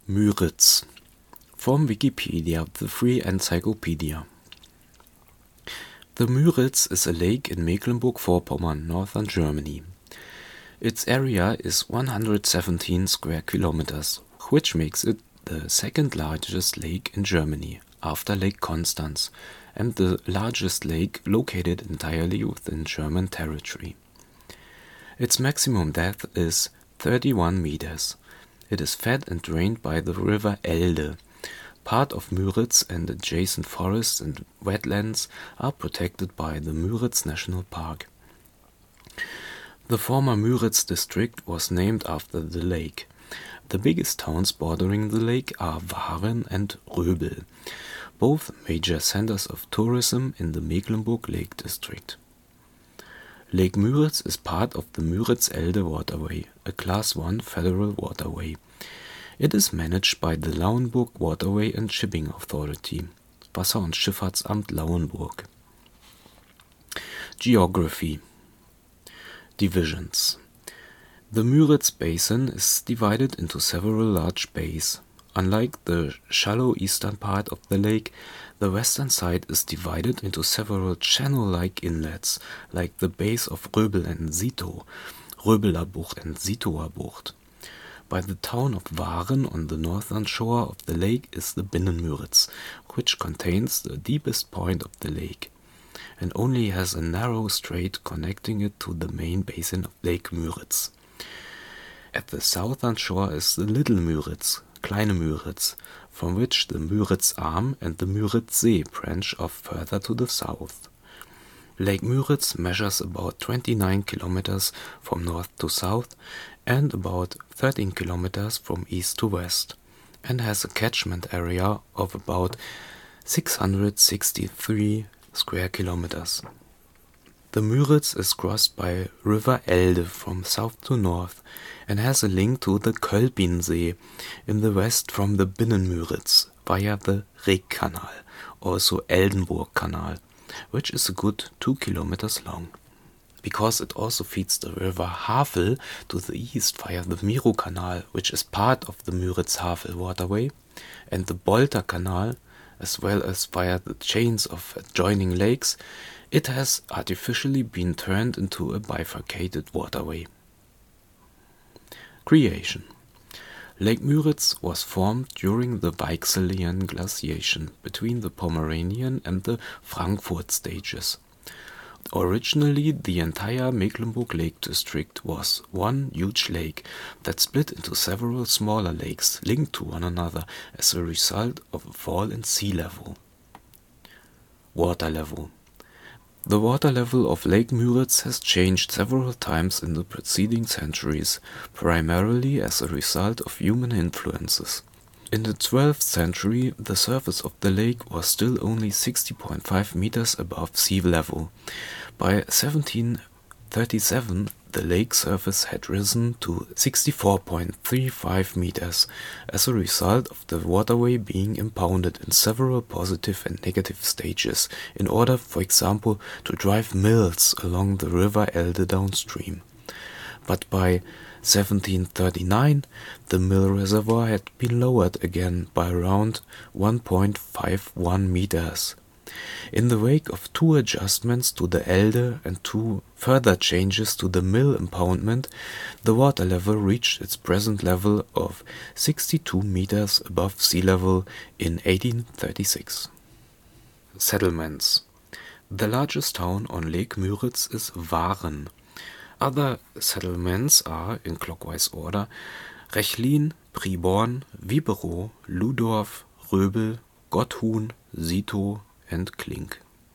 Müritz. From Wikipedia, the free encyclopedia. The Müritz is a lake in Mecklenburg-Vorpommern, northern Germany. Its area is 117 square kilometers, which makes it the second largest lake in Germany, after Lake Constance, and the largest lake located entirely within German territory. Its maximum depth is 31 meters. It is fed and drained by the river Elde. Part of Müritz and adjacent forests and wetlands are protected by the Müritz National Park. The former Müritz district was named after the lake. The biggest towns bordering the lake are Waren and Röbel, both major centers of tourism in the Mecklenburg Lake District. Lake Müritz is part of the Müritz-Elde Waterway, a Class 1 federal waterway. It is managed by the Lauenburg Waterway and Shipping Authority, Wasser- und Schifffahrtsamt Lauenburg. Geography. Divisions. The Müritz Basin is divided into several large bays. Unlike the shallow eastern part of the lake, the western side is divided into several channel-like inlets, like the bays of Röbel and Sito, Röbeler Bucht and Sitoer Bucht. By the town of Waren on the northern shore of the lake is the Binnenmüritz, which contains the deepest point of the lake, and only has a narrow strait connecting it to the main basin of Lake Müritz. At the southern shore is the Little Müritz, Kleine Müritz, from which the Müritzarm and the Müritzsee branch off further to the south. Lake Müritz measures about 29 kilometers from north to south and about 13 kilometers from east to west, and has a catchment area of about 663 square kilometers. The Müritz is crossed by River Elde from south to north and has a link to the Kölpinsee in the west from the Binnenmüritz via the Rik-Kanal, also Eldenburg-Kanal, which is a good 2 kilometers long. Because it also feeds the river Havel to the east via the Miro-Kanal, which is part of the Müritz-Havel waterway, and the Bolter-Kanal, as well as via the chains of adjoining lakes, it has artificially been turned into a bifurcated waterway. Creation. Lake Müritz was formed during the Weichselian glaciation between the Pomeranian and the Frankfurt stages. Originally, the entire Mecklenburg Lake District was one huge lake that split into several smaller lakes linked to one another as a result of a fall in sea level. Water level. The water level of Lake Müritz has changed several times in the preceding centuries, primarily as a result of human influences. In the 12th century, the surface of the lake was still only 60.5 meters above sea level. By 1737, the lake surface had risen to 64.35 meters as a result of the waterway being impounded in several positive and negative stages in order, for example, to drive mills along the river Elde downstream. But by 1739, the mill reservoir had been lowered again by around 1.51 meters. In the wake of 2 adjustments to the Elde and 2 further changes to the mill impoundment, the water level reached its present level of 62 meters above sea level in 1836. Settlements. The largest town on Lake Müritz is Waren. Other settlements are, in clockwise order, Rechlin, Priborn, Wiberow, Ludorf, Röbel, Gotthuhn, Sito and Klink.